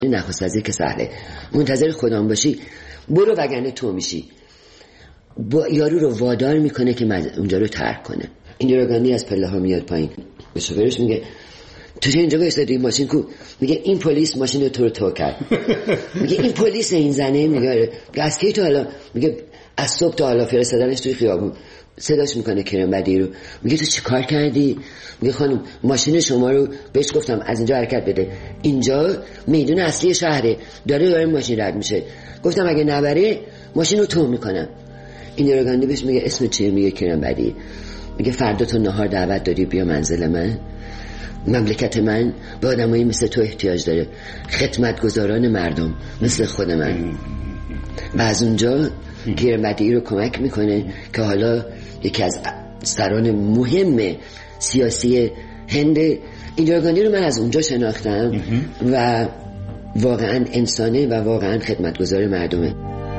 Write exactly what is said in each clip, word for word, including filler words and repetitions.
نخست وزیر که سهله، منتظر خودم باشی برو وگرنه تو میشی. با یارو رو وادار میکنه که اونجا رو ترک کنه. ایندیرا گاندی از پله ها میاد پایین، به شوفرش میگه تو چه اینجا وایسادی؟ ماشین کو؟ میگه این پلیس ماشین رو تو رو تو کرد. میگه این پلیس این زنه؟ میگه از کی تو حالا؟ میگه از صبح تا حالا فرستادنش توی خیابون. صداش میکنه کرم بدی رو، میگه تو چی کار کردی؟ میگه خانم ماشین شما رو بهش گفتم از اینجا حرکت بده، اینجا میدون اصلی شهره، داره داره ماشین رد میشه، گفتم اگه نبره ماشین رو تو میکنم. ایندیرا گاندی بهش میگه اسم چیه؟ میگه کرم بدی. میگه فردا تو نهار دعوت داری بیا منزل من، مملکت من به آدمایی مثل تو احتیاج داره، خدمتگزاران مردم مثل خود من. و از اونجا کرم بدی رو کمک میکنه که حالا یکی از سران مهم سیاسی هند. ایندیرا گاندی رو من از اونجا شناختم و واقعا انسانه و واقعا خدمتگزار مردمه.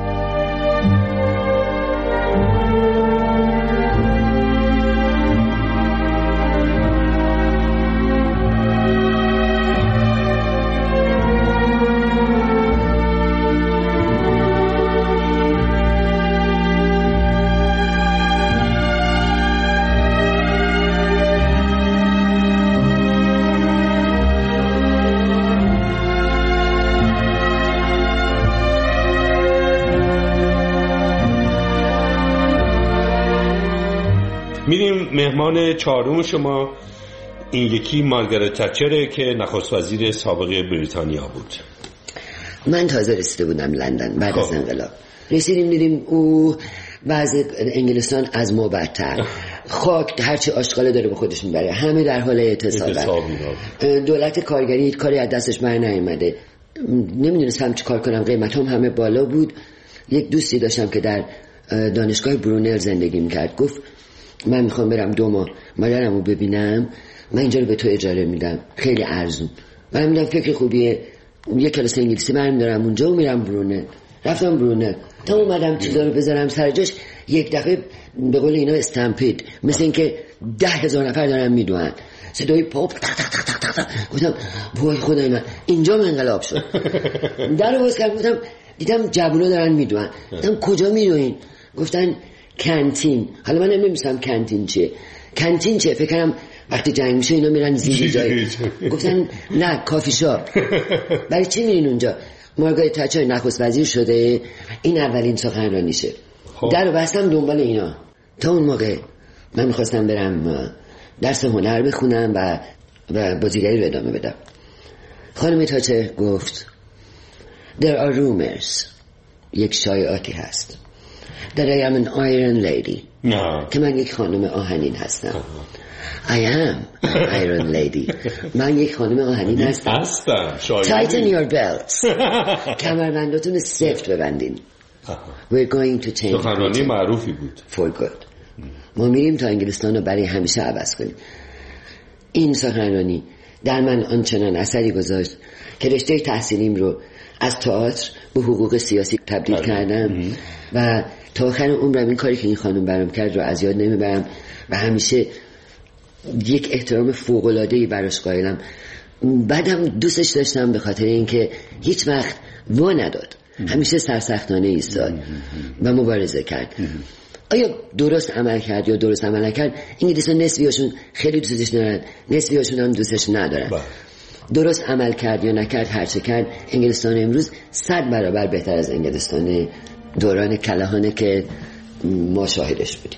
میریم مهمان چهارم شما. این یکی مارگارت تچره که نخست وزیر سابق بریتانیا بود. من تازه رسیده بودم لندن بعد از انقلاب. رسیدیم دیدیم او وضع انگلستان از ما بدتر، خاک هرچی آشغاله داره به خودش میبره، همه در حال اعتصاب، دولت کارگری کاری از دستش بر نیامده. نمیدونستم چی کار کنم، قیمت هم همه بالا بود. یک دوستی داشتم که در دانشگاه برونل زندگی میکرد، گفت من میخوام برم دو ماه مادرمو ببینم، من اینجا رو به تو اجاره میدم خیلی ارزون. من میدم فکر خوبیه، یه کلاس انگلیسی برم دارم اونجا و میرم برونل. رفتم برونل تا اومدم چیزا رو بذارم سر جاش، یک دفعه به قول اینا استمپید، مثل اینکه ده هزار نفر دارن میدوئن، صدای پاپ تق تق تق تق تق. گفتم وای خدای من اینجا من انقلاب شد. درو باز کردم، گفتم دیدم جوونا دارن میدوئن. گفتم کجا میدوئین؟ گفتن کانتین. حالا من نمی‌دونم کانتین چیه. کانتین چیه؟ فکر کنم وقتی جنگ میشه اینا میرن زیر جای. گفتن نه کافی شاپ. برای چی میرین اونجا؟ مارگارت تچر نخست وزیر شده، این اولین سخنرانیشه. درو بستم دنبال اینا. تا اون موقع من می‌خواستم برم درس هنر بخونم و و بازیگری رو ادامه بدم. خانم تچر گفت There are rumors. یک شایعاتی هست. That I am an iron lady. نه. که من یک خانم آهنین هستم. I am an iron lady. من یک خانم آهنین هستم. هستم. Tighten your belts. کمربنداتون سفت ببندین. We're going to change. سخنرانی معروفی بود. For good. ما میریم تا انگلستان رو برای همیشه عوض کنیم. این سخنرانی در من آنچنان اثری گذاشت که رشته تحصیلیم رو از تئاتر به حقوق سیاسی تبدیل کردم و تا آخر عمرم این کاری که این خانم برام کرد رو از یاد نمیبرم و همیشه یک احترام فوق‌العاده‌ای براش قائلم. بعدم دوستش داشتم به خاطر اینکه هیچ وقت وا نداد، همیشه سرسختانه ایستاد و مبارزه کرد. آیا درست عمل کرد یا درست عمل نکرد؟ انگلیس‌ها نسبی‌هاشون خیلی دوستش دارن، نسبی‌هاشون هم دوستش ندارن. درست عمل کرد یا نکرد، هرچه کرد، انگلستان امروز صد برابر بهتر از انگلستان دوران کلهانه که ما شاهدش بودیم.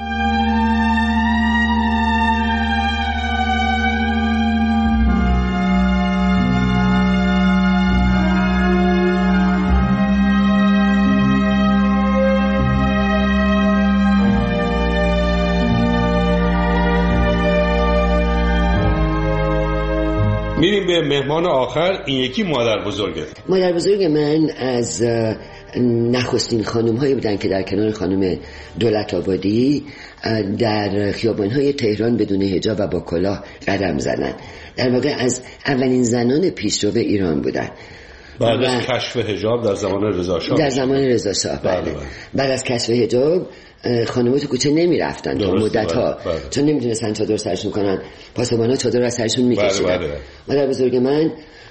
میریم به مهمان آخر. این یکی مادر بزرگه. مادر بزرگ من از نخستین خانم هایی بودن که در کنار خانم دولت آبادی در خیابان های تهران بدون حجاب و با کلاه قدم زدن. در واقع از اولین زنان پیشرو ایران بودن. بعد از کشف حجاب در زمان رضا شاه. در زمان رضا شاه بله. بعد از کشف حجاب خانم‌ها تو کوچه نمی رفتن تا مدت ها، چون نمی دونستن چادر سرشون کنن، پاسبانا چادر از سرشون می کشیدن. مادر بزرگ من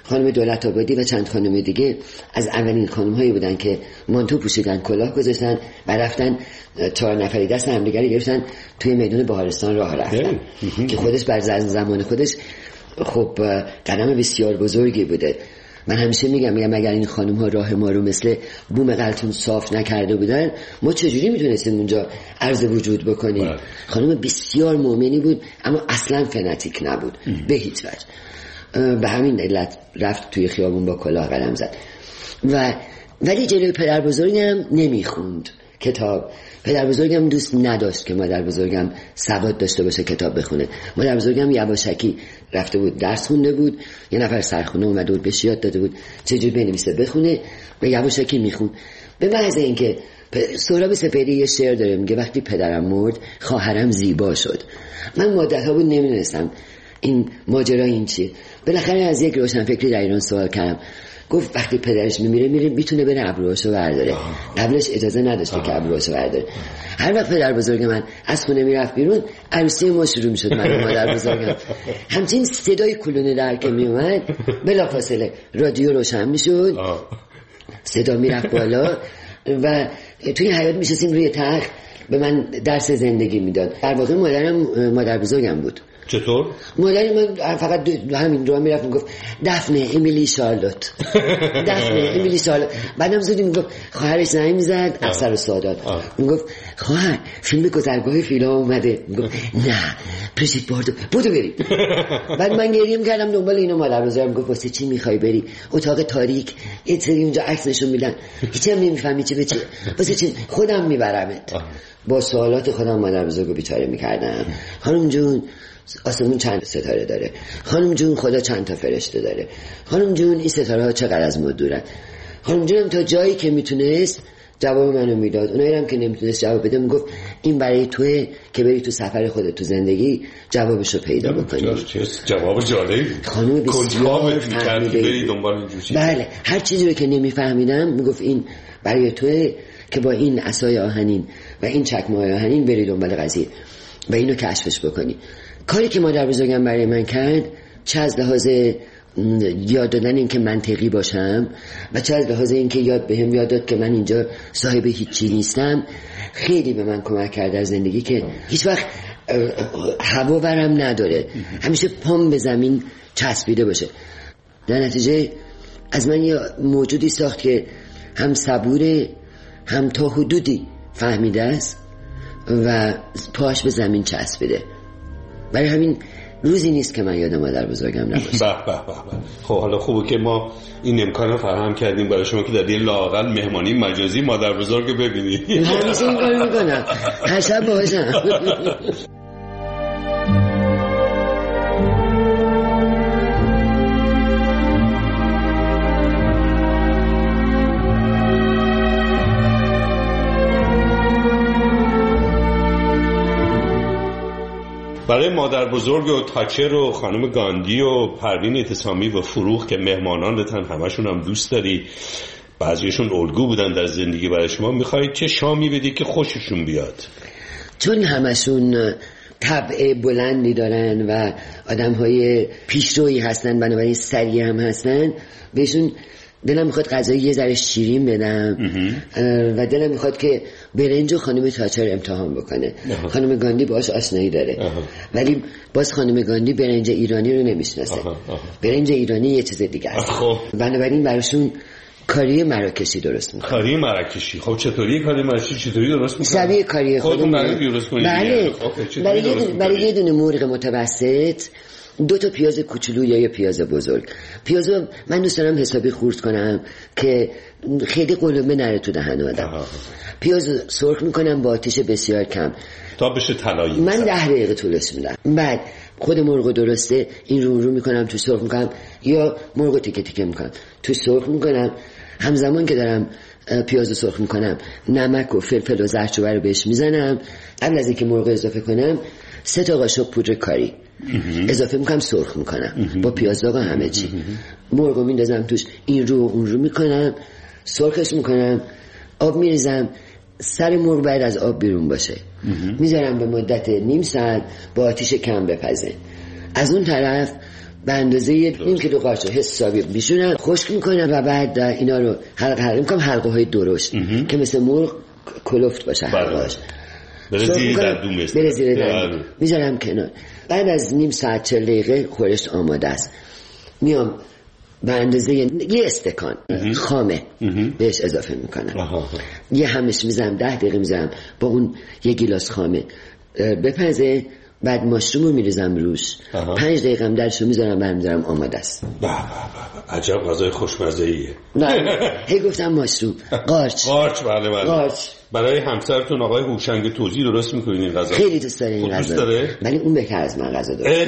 خانم دولت آبادی و چند خانم دیگه از اولین خانم‌هایی بودن که مانتو پوشیدن، کلاه گذاشتن و رفتن چهار نفری دست همدیگه رو گرفتن توی میدون بهارستان راه رفتن که خودش بر زمان خودش خب قدم بسیار بزرگی بوده. من همیشه میگم میگم اگر این خانم ها راه ما رو مثل بوم قلتون صاف نکرده بودن ما چجوری میتونستیم اونجا عرض وجود بکنیم؟ باید. خانم بسیار مؤمنی بود اما اصلا فناتیک نبود ام. به هیچ وجه. به همین علت رفت توی خیابون با کلاه قدم زد و ولی جلوی پدر بزرگم نمیخوند کتاب. پدر بزرگم دوست نداشت که مادر بزرگم سواد داشته باشه کتاب بخونه. مادر بزرگم یواشکی رفته بود درس خونده بود، یه نفر سرخونه اومده بود بهش یاد داده بود چجوری بنویسه بخونه، به یواشکی میخون. به محض اینکه سهراب سپهری یه شعر داره میگه وقتی پدرم مرد خواهرم زیبا شد. من مدت‌ها بود نمیدونستم این ماجرا این چیه. بالاخره از یک روشنفکری در ایران سوال کردم، گفت وقتی پدرش میمیره میره میتونه بره ابروهاشو برداره، قبلش اجازه نداشته که ابروهاشو برداره. هر وقت پدر بزرگ من از خونه میرفت بیرون عروسی ما شروع میشد. من مادر بزرگم همچین صدای کلونه در که میومد بلافاصله رادیو روشن میشد، صدا میرفت بالا و توی حیاط میشستیم روی تخت به من درس زندگی میداد. در واقع مادرم مادر بزرگم بود. چطور؟ مادر من فقط دو همین رو میرفت میگفت دفنه امیلی شارلوت دفنه امیلی شارلوت. بعدم زودی میگفت خواهرش زنگ میزد افسر و سادات میگفت خواهر فیلم گذرگاه فیلا اومده، میگفت نه پرشید باردو بودو بریم. بعد من گریه میکردم دنبال اینو. مادر بزرگم میگفت واسه چی میخوای بری اتاق تاریک یه سری اونجا عکس نشون میدن هیچ هم نمیفهمی چه به چه، واسه چی خودم میبرمت. با سوالات خودم مادر بزرگو بیچاره میکردم. خانم جون آسمون چند ستاره داره، خانم جون خدا چند تا فرشته داره، خانم جون این ستاره ها چقدر از ما دورن. خانم جونم تا جایی که میتونست جواب منو میداد، اونایی هم که نمیتونست جواب بده میگفت این برای توئه که بری تو سفر خودت تو زندگی جوابشو پیدا بکنی. جواب جالبی. خانم بسیار فهمیده بری دنبال این جوشی. بله هر چیزی رو که نمیفهمیدم میگفت این برای توئه که با این عصای آهنین و این چکمه‌های آهنین بری دنبال قضیه و اینو کشفش بکنی. کاری که مادر بزرگم برای من کرد چه از لحاظ یاد دادن این که منطقی باشم و چه از لحاظ این که یاد بهم یاد داد که من اینجا صاحب هیچی نیستم، خیلی به من کمک کرد در زندگی که هیچ وقت هوا برم نداره، همیشه پام به زمین چسبیده باشه. در نتیجه از من یه موجودی ساخت که هم صبوره هم تا حدودی فهمیده است و پاش به زمین چسبیده. برای همین روزی نیست که من یاد مادر بزرگم نباشه. به به به. خب حالا خوبه که ما این امکان رو فراهم کردیم برای شما که در یه لااقل مهمانی مجازی مادر بزرگ ببینید. همیشه این کارو میکنم، هر شب باهاشم. برای مادر بزرگ و تاچر و خانم گاندی و پروین اعتصامی و فروغ که مهمانانتن همشون هم دوست داری، بعضیشون الگو بودن در زندگی برای شما، میخواید چه شامی بدی که خوششون بیاد؟ چون همشون طبع بلندی دارن و آدم‌های پیشرویی هستن بنابراین سریع هم هستن، بهشون دلم میخواد غذای یه ذره شیرین بدم و دلم میخواد که برنج و خانم تاچر امتحان بکنه. اه. خانم گاندی باش آشنایی داره اه. ولی باز خانم گاندی برنج ایرانی رو نمیشناسه. برنج ایرانی یه چیز دیگه است. بنابراین براشون کاری مراکشی درست میکنه. کاری مراکشی. خب چطوری کاری مراکشی چطوری درست میکنه؟ شبیه کاری خودمون درست کنید. بله. برای یه برای یه دونه مرغ متوسط دو تا پیاز کوچولو یا یه پیاز بزرگ. پیازو من دوست دارم حسابی خورد کنم که خیلی قلمه نره تو دهن آدم. پیازو سرخ میکنم با آتش بسیار کم تا بشه طلایی. من ده دقیقه طولش میدم. بعد خود مرغ درسته این رو رو میکنم تو سرخ میکنم یا مرغ تیکه تیکه میکنم تو سرخ میکنم. همزمان که دارم پیازو سرخ میکنم نمک و فلفل و زردچوبه رو بهش میزنم. قبل از اینکه مرغ اضافه کنم سه تا قاشق پودر کاری اضافه میکنم سرخ میکنم با پیاز داغ همه چی. مرغو میندازم توش این رو اون رو میکنم سرخش میکنم آب میریزم. سر مرغ باید از آب بیرون باشه. میذارم به مدت نیم ساعت با آتیش کم بپزه. از اون طرف به اندازه نیم کیلو قارچ حسابی میشونم، خشک میکنم و بعد اینا رو حلقه حلقه میکنم، حلقه های درشت که مثل مرغ کلفت باشه حلقه‌اش، بره زیر دندون است، بره زیر دندون میذارم کنار. بعد از نیم ساعت چهل دقیقه خورش آماده است. میام به اندازه یه استکان خامه بهش اضافه میکنم، یه همش میذارم، ده دقیقه میذارم با اون یه گیلاس خامه بپزه. بعد ماشروم رو میریزم روش، پنج دقیقه هم درشو میذارم برمیذارم آماده است. به به به، عجب غذای خوشمزه ایه. نه هی گفتم ماشروم، قارچ قارچ بله بله. قارچ. برای همسرتون آقای هوشنگ توزی درست میکنین این غذا؟ خیلی دوست داره این غذا، ولی اون بهتر از من غذا درست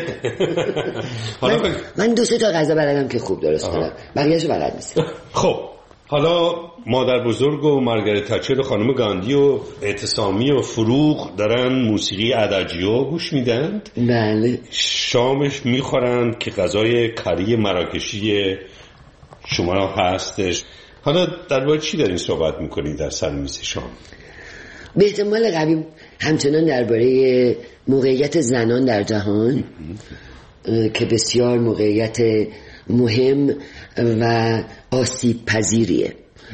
من, من دو سه تا غذا بلدم که خوب درست کنم، بقیه‌شو بلد نیستم. خب حالا مادر بزرگ و مارگارت تچر و خانم گاندی و اعتصامی و فروغ دارن موسیقی اداجیو گوش میدن. بله. شامش میخورن که غذای کری مراکشی شما هستش. حالا درباره چی دارین صحبت میکنید در سر میز شام؟ به احتمال قوی همچنان درباره موقعیت زنان در جهان که بسیار موقعیت مهم و آسیب پذیریه.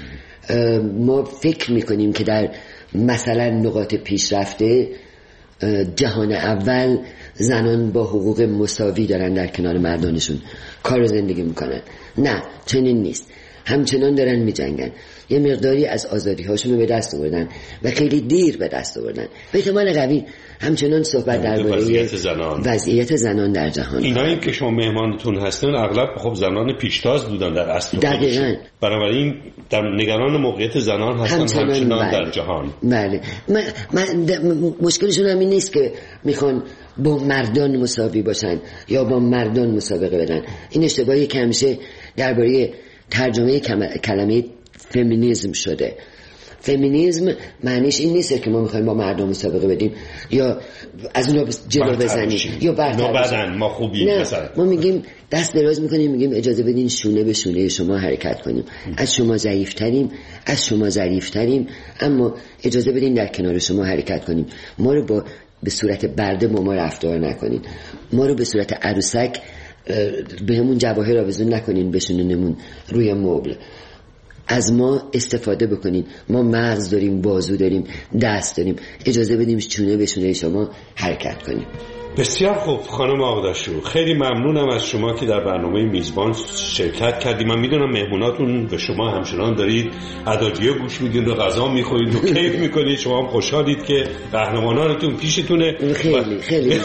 ما فکر میکنیم که در مثلا نقاط پیشرفته جهان اول زنان با حقوق مساوی دارن در کنار مردانشون کار و زندگی میکنن. نه چنین نیست، همچنان دارن میجنگن، یه مقداری از آزادی هاشون رو به دست آوردن و خیلی دیر به دست آوردن. به احتمال قوی همچنان صحبت درباره وضعیت زنان وضعیت زنان در جهان. اینایی که شما مهمانتون هستن اغلب خب زنان پیشتاز بودن در اصل، دقیقاً. بنابراین در نگران موقعیت زنان هستن همچنان, همچنان در جهان. بله. من, من مشکلشون همین نیست که میخوان با مردان مساوی باشن یا با مردان مسابقه بدن. این اشتباهی که همیشه درباره ترجمه کلمه فمینیسم شده. فمینیسم معنیش این نیست که ما میخوایم با مردم مسابقه بدیم یا از اونها جلو بزنیم یا برتر بشیم. ما خوبیم. نه مثلا ما میگیم دست دراز میکنیم، میگیم اجازه بدین شونه به شونه شما حرکت کنیم. از شما ضعیفتریم، از شما ظریفتریم، اما اجازه بدین در کنار شما حرکت کنیم. ما رو با به صورت برده با ما رفتار نکنین، ما رو به صورت عروسک به همون جواهر آویزون نکنین بشونینمون روی مبل. از ما استفاده بکنین، ما مغز داریم، بازو داریم، دست داریم، اجازه بدیم چونه به چونه شما حرکت کنیم. بسیار خوب خانم آقداشو، خیلی ممنونم از شما که در برنامه میزبان شرکت کردید. من میدونم مهموناتون و شما همچنان دارید اداجیو گوش میدین و غذا میخورید و کیف میکنید. شما هم خوشحالید که قهرمانانتون پیشتونه. خیلی خیلی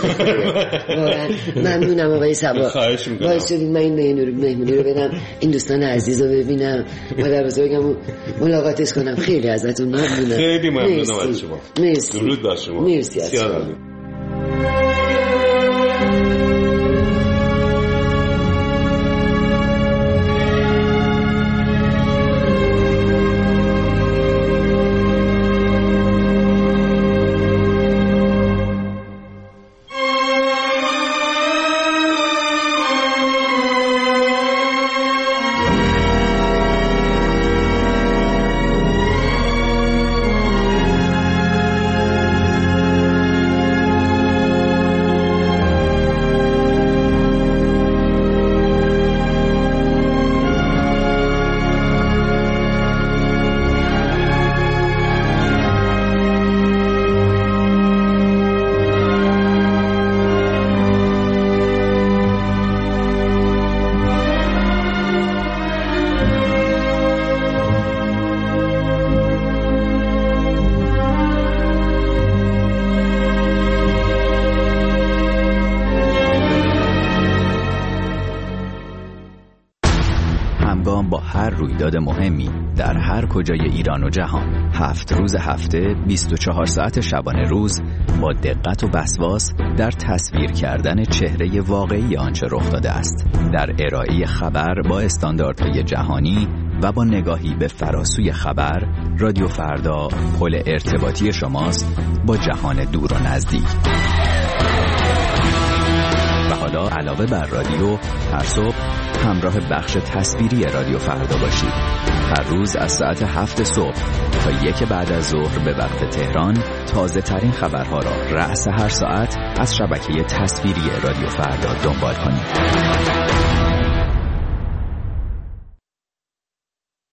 ممنونم آقای صبا. خواهش میکنم. باعث شدید من این مهمونی رو بدم، این دوستان عزیز رو ببینم، مادر بزرگم ملاقاتش کنم. خیلی ازتون ممنونم. خیلی ممنونم از شما. مرسی. درود بر شما. مرسی از شما. با هر رویداد مهمی در هر کجای ایران و جهان، هفت روز هفته، بیست و چهار ساعت شبانه روز، با دقت و وسواس در تصویر کردن چهره واقعی آنچه رخ داده است، در ارائه خبر با استانداردهای جهانی و با نگاهی به فراسوی خبر. رادیو فردا پل ارتباطی شماست با جهان دور و نزدیک. و حالا علاوه بر رادیو، هر صبح همراه بخش تصویری رادیو فردا باشید. هر روز از ساعت هفت صبح تا یک بعد از ظهر به وقت تهران تازه ترین خبرها را رأس هر ساعت از شبکه تصویری رادیو فردا دنبال کنید.